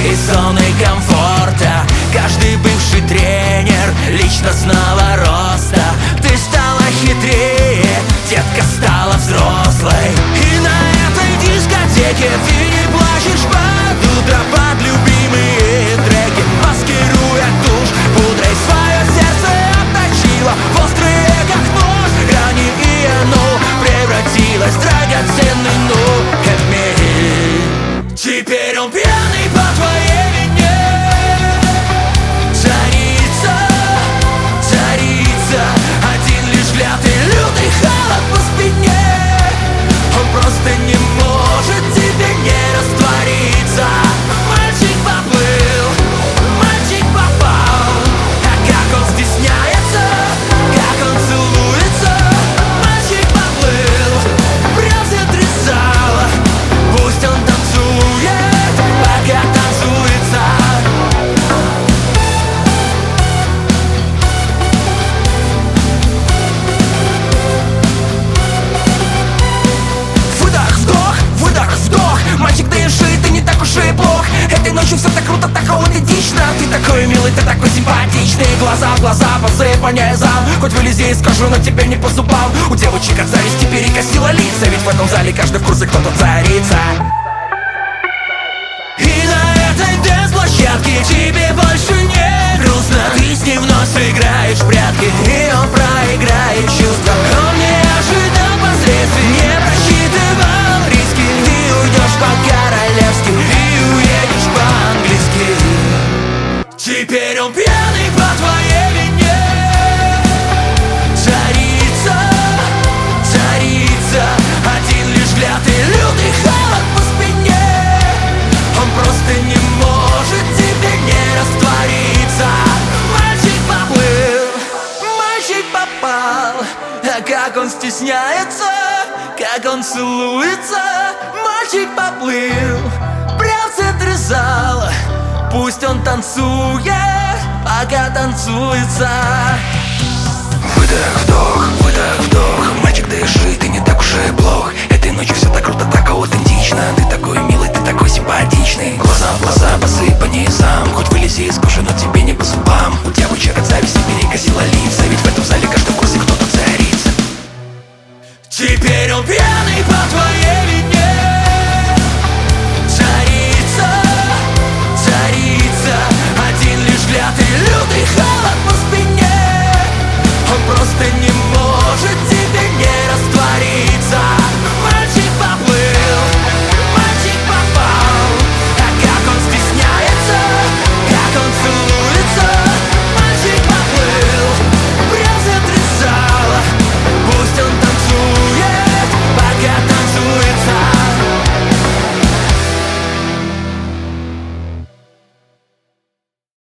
из зоны комфорта. Каждый бывший тренер личностного роста. Ты стала хитрее, детка стала взрослой. И на этой дискотеке ты не плачешь под утро под любимые треки, маскируя тушь пудрой. Свое сердце отточила в острые, как нож, грани, и оно превратилось в драгоценный камень. Теперь он пьяный по твоей вине. Царица, царица, один лишь взгляд и лютый холод по спине. Он просто не может тебе не раствориться. Мальчик поплыл, мальчик попал. А как он стесняется, как он целуется. Мальчик поплыл, прям в центре зала. Пусть он танцует, пока танцуется. Выдох, вдох, выдох, вдох. Мальчик, дыши, ты не так уж и плох. Этой ночью все так круто, так аутентично. Ты такой милый, ты такой симпатичный. Глаза в глаза, посыпание зам. Хоть вылези и скажу, но тебе не по зубам. У девочек от зависти перекосило лица. Ведь в этом зале каждый в курсе, кто тут царица. И на этой дэнс-площадке тебе больше не грустно. Ты с ним вновь сыграешь в прятки, и он проиграет чувства. Он не ожидал последствий, не просчитывал риски. Ты уйдешь по-королевски и уедешь по-английски. Теперь он пьяный по твоей вине. Царица, царица, один лишь взгляд и лютый холод по спине. Он просто не может тебе не раствориться. Мальчик поплыл, мальчик попал. А как он стесняется, как он целуется. Мальчик поплыл, прям в центре зала. Пусть он танцует, пока танцуется. Выдох, вдох, выдох, вдох. Мальчик, дыши, ты не так уж и плох. Этой ночью все так круто, так аутентично. Ты такой милый, ты такой симпатичный.